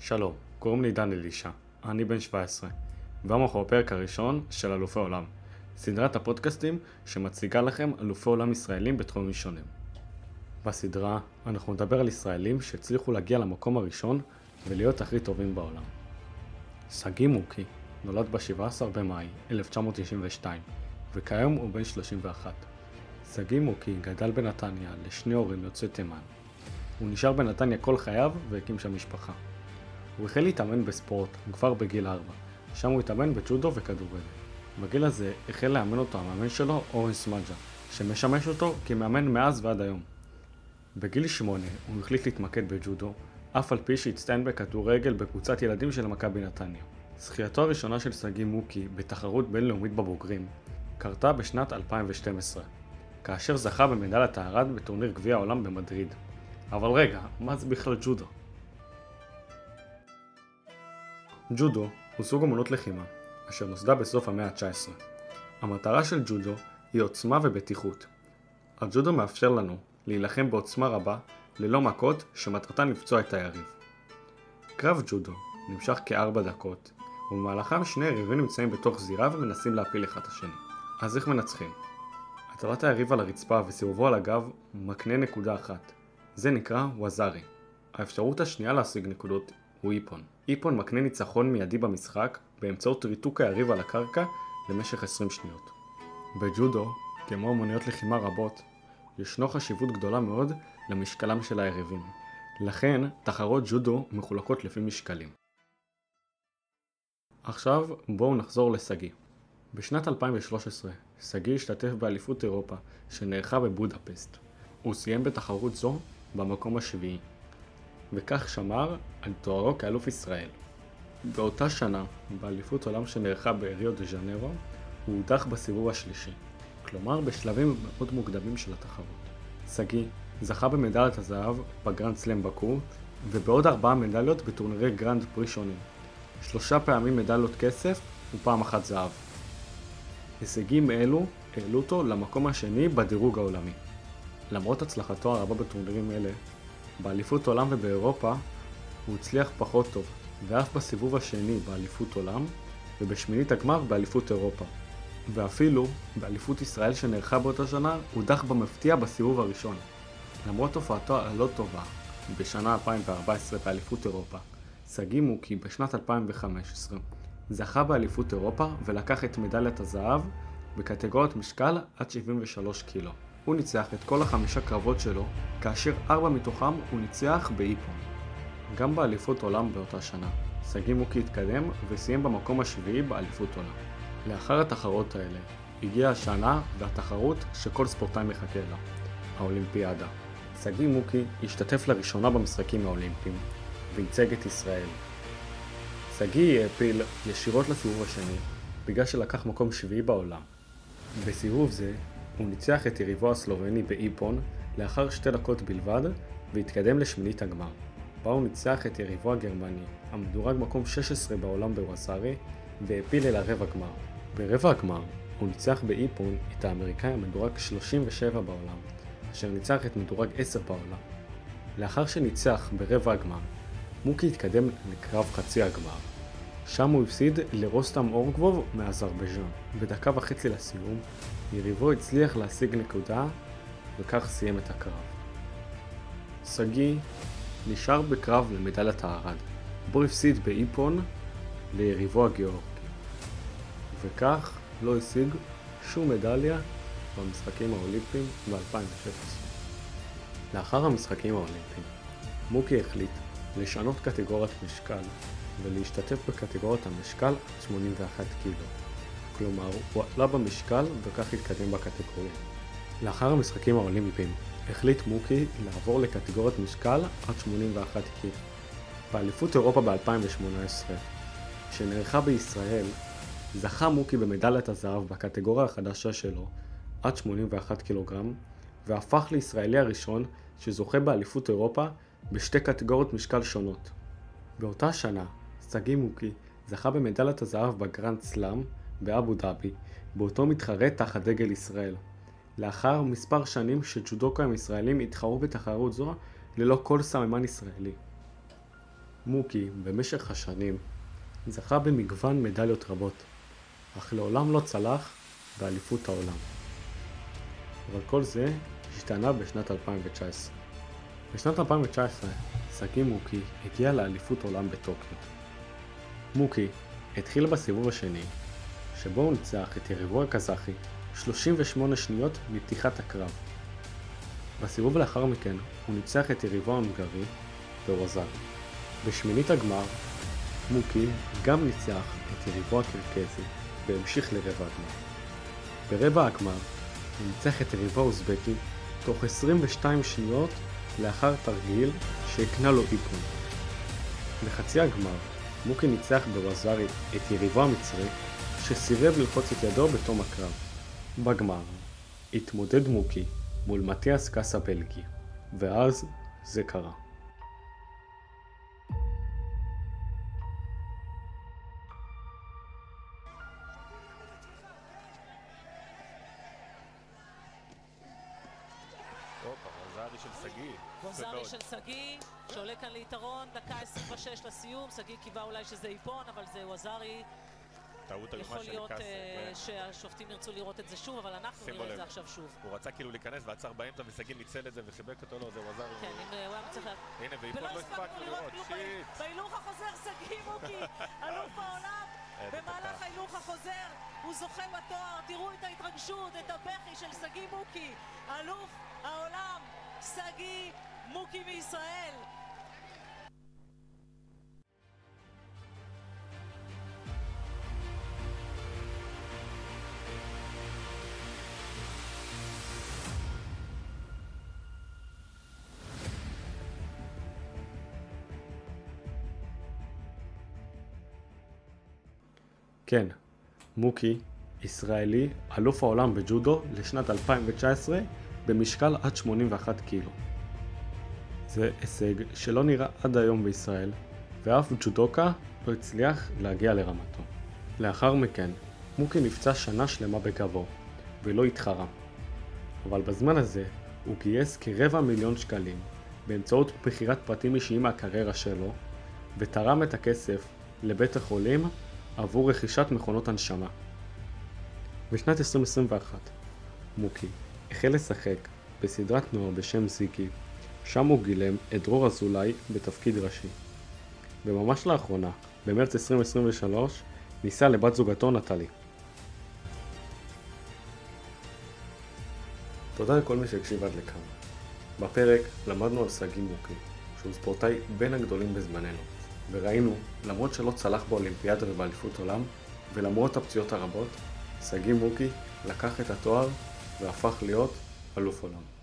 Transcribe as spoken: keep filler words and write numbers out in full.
שלום, קוראים לי דן אלישע, אני בן שבע עשרה, ואנחנו בפרק הראשון של אלופי עולם, סדרת הפודקאסטים שמציגה לכם אלופי עולם ישראלים בתחומים שונים. בסדרה אנחנו נדבר על ישראלים שהצליחו להגיע למקום הראשון ולהיות הכי טובים בעולם. שגיא מוקי נולד ב-שבעה עשר במאי אלף תשע מאות תשעים ושתיים, וכיום הוא בן שלושים ואחת. שגיא מוקי גדל בנתניה לשני הורים יוצאי תימן. הוא נשאר בנתניה כל חייו והקים שם משפחה. הוא החל להתאמן בספורט כבר בגיל ארבע, שם הוא התאמן בג'ודו וכדורגל. בגיל הזה החל לאמן אותו המאמן שלו, אורן סמדג'ה, שמשמש אותו כמאמן מאז ועד היום. בגיל שמונה הוא החליט להתמקד בג'ודו, אף על פי שהצטיין בכדורגל בקבוצת ילדים של מכבי נתניה. זכייתו הראשונה של שגיא מוקי בתחרות בינלאומית בבוגרים קרתה בשנת אלפיים ושתים עשרה, כאשר זכה במדליית הארד בטורניר גביע העולם במדריד. אבל רגע, מה זה בכלל ג'ודו? ג'ודו הוא סוג אמנות לחימה, אשר נוסדה בסוף המאה ה-תשע עשרה. המטרה של ג'ודו היא עוצמה ובטיחות. הג'ודו מאפשר לנו להילחם בעוצמה רבה ללא מכות שמטרתן לפצוע את היריב. קרב ג'ודו נמשך כארבע דקות, ובמהלכם שני יריבים נמצאים בתוך זירה ומנסים להפיל אחד את השני. אז איך מנצחים? הטלת היריב על הרצפה וסיבובו על הגב מקנה נקודה אחת. זה נקרא ווזארי. האפשרות השנייה להשיג נקודות הוא איפון. איפון מקנה ניצחון מיידי במשחק באמצעות ריתוק היריב על הקרקע למשך עשרים שניות. בג'ודו, כמו אמנויות לחימה רבות, ישנו חשיבות גדולה מאוד למשקלם של היריבים. לכן, תחרות ג'ודו מחולקות לפי משקלים. עכשיו בואו נחזור לשגיא. בשנת אלפיים ושלוש עשרה, שגיא השתתף באליפות אירופה שנערכה בבודפשט. הוא סיים בתחרות זו במקום השביעי, וכך שמר על תוארו כאלוף ישראל. באותה שנה, באליפות עולם שנערכה בריו דה ז'ניירו, הוא הודח בסיבוב השלישי, כלומר בשלבים מאוד מוקדמים של התחרות. שגיא זכה במדליית הזהב בגרנד סלאם בקו, ובעוד ארבעה מדליות בטורנירי גרנד פרי שונים. שלושה פעמים מדליות כסף ופעם אחת זהב. הישגים אלו העלו אותו למקום השני בדירוג העולמי. למרות הצלחתו הרבה בטורנירים אלה, באליפות עולם ובאירופה הוא הצליח פחות טוב, ואף בסיבוב השני באליפות עולם ובשמינית הגמר באליפות אירופה. ואפילו באליפות ישראל שנערכה באותה שנה הודח במפתיע בסיבוב הראשון. למרות הופעתו הלא טובה בשנה אלפיים וארבע עשרה באליפות אירופה, שגיא מוקי בשנת אלפיים וחמש עשרה זכה באליפות אירופה ולקח את מדליית הזהב בקטגוריית משקל עד שבעים ושלוש קילו. הוא ניצח את כל החמישה קרבות שלו, כאשר ארבע מתוכם הוא ניצח באיפון. גם באליפות עולם באותה שנה, שגיא מוקי התקדם וסיים במקום השביעי באליפות עולם. לאחר התחרות האלה, הגיעה השנה והתחרות שכל ספורטאי מחכה לה, האולימפיאדה. שגיא מוקי השתתף לראשונה במשחקים האולימפיים, וייצג את ישראל. שגיא העפיל ישירות לסיבוב השני, בגלל שלקח מקום שביעי בעולם. בסיבוב זה, הוא ניצח את יריבו הסלובני באיפון לאחר שתי דקות בלבד והתקדם לשמינית הגמר, בה הוא ניצח את יריבו הגרמני, המדורג מקום שש עשרה בעולם בווזארי, והעפיל אל הרבע גמר. ברבע הגמר הוא ניצח באיפון את האמריקאי המדורג שלושים ושבע בעולם, אשר ניצח את מדורג עשר בעולם. לאחר שניצח ברבע הגמר, מוקי התקדם לקרב חצי הגמר. שם הוא הפסיד לרוסטם אורגבוב מאזרבייג'אן. בדקה וחצי לסיום, יריבו הצליח להשיג נקודה, וכך סיים את הקרב. שגיא נשאר בקרב למדליית הארד, בו הפסיד באיפון ליריבו הגיאורגי, וכך לא השיג שום מדליה במשחקים האולימפיים ב-אלפיים ושש עשרה. לאחר המשחקים האולימפיים, מוקי החליט לשנות קטגוריית משקל ולהשתתף בקטגוריית המשקל עד שמונים ואחת קילו. כלומר, הוא עלה במשקל וכך התקדם בקטגוריה. לאחר המשחקים האולימפיים, החליט מוקי לעבור לקטגוריית משקל עד שמונים ואחת קילו. באליפות אירופה ב-אלפיים ושמונה עשרה, שנערכה בישראל, זכה מוקי במדליית הזהב בקטגוריה החדשה שלו עד שמונים ואחת קילוגרם, והפך לישראלי הראשון שזוכה באליפות אירופה בשתי קטגוריות משקל שונות. באותה שנה, שגיא מוקי זכה במדליית הזהב בגרנד סלאם באבו דאבי, באותו מתחרה תחת דגל ישראל. לאחר מספר שנים שג'ודוקאים ישראלים התחרו בתחרות זו ללא כל סממן ישראלי. מוקי במשך השנים זכה במגוון מדליות רבות, אך לעולם לא צלח באליפות העולם. אבל כל זה השתנה בשנת אלפיים תשע עשרה. בשנת אלפיים תשע עשרה שגיא מוקי הגיע לאליפות עולם בטוקיו. מוקי התחיל בסיבוב השני, שבו הוא ניצח את יריבו הקזחי שלושים ושמונה שניות מפתיחת הקרב. בסיבוב לאחר מכן הוא ניצח את יריבו ההונגרי בווזארי. בשמינית הגמר מוקי גם ניצח את יריבו הקרקזי והמשיך לרבע הגמר. ברבע הגמר הוא ניצח את יריבו האוזבקי תוך עשרים ושתיים שניות לאחר תרגיל שהקנה לו איפון. בחצי הגמר מוקי ניצח בווזארי את יריבו המצרי שסירב ללחוץ את ידו בתום הקרב. בגמר התמודד מוקי מול מתיאס קאס הבלגי, ואז זה קרה. ווזארי של שגיא. ווזארי של שגיא, שעולה כאן ליתרון, דקה עשרים ושש לסיום. שגיא קיווה אולי שזה איפון, אבל זה ווזארי. טעות איומה יכול של להיות קאס. uh, שהשופטים ירצו לראות את זה שוב, אבל אנחנו נראה את זה עכשיו שוב. הוא רצה כאילו להיכנס ועצר באמצע ושגיא ניצל את זה וחיבק אותו, לא, זה ווזארי. כן, אם הוא היה מצליח... הנה, ואיפון לא הספקנו לראות, שיט. בהילוך החוזר שגיא מוקי, אלוף העולם. במהלך ההילוך החוזר הוא זוכה בתואר. תראו את ההתרגשות, את הבכי של שגיא מוקי, אלוף העולם, שגיא מוקי מישראל. כן, מוקי, ישראלי, אלוף העולם בג'ודו לשנת אלפיים תשע עשרה במשקל עד שמונים ואחת קילו. זה הישג שלא נראה עד היום בישראל, ואף ג'ודוקה לא הצליח להגיע לרמתו. לאחר מכן, מוקי נפצע שנה שלמה בגבו, ולא התחרה. אבל בזמן הזה הוא גייס כרבע מיליון שקלים באמצעות בחירת פרטים אישיים מהקריירה שלו, ותרם את הכסף לבית החולים עבור רכישת מכונות הנשמה. בשנת עשרים עשרים ואחת, מוקי החל לשחק בסדרת נוער בשם זיקי, שם הוא גילם את דרור אזולאי בתפקיד ראשי. וממש לאחרונה, במרץ עשרים עשרים ושלוש, ניסה לבת זוגתו נטלי. תודה לכל מי שהקשיב עד לכאן. בפרק למדנו על שגיא מוקי, שהוא ספורטאי בין הגדולים בזמננו. וראינו, למרות שלא צלח באולימפיאדה ובאליפות עולם, ולמרות הפציעות הרבות, שגיא מוקי לקח את התואר והפך להיות אלוף עולם.